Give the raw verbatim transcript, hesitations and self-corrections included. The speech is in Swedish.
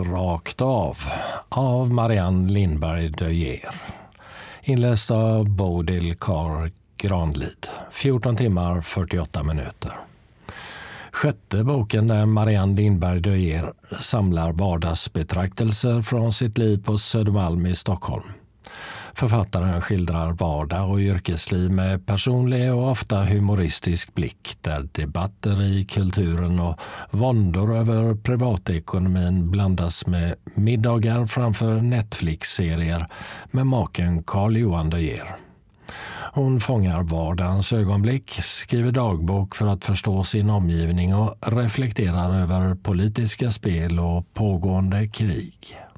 Rakt av av Marianne Lindberg de Geer. Inläst av Bodil Kar Granlid. fjorton timmar fyrtioåtta minuter. Sjätte boken där Marianne Lindberg de Geer samlar vardagsbetraktelser från sitt liv på Södermalm i Stockholm. Författaren skildrar vardag och yrkesliv med personlig och ofta humoristisk blick där debatter i kulturen och våndor över privatekonomin blandas med middagar framför Netflix-serier med maken Carl Johan de Geer. Hon fångar vardagens ögonblick, skriver dagbok för att förstå sin omgivning och reflekterar över politiska spel och pågående krig.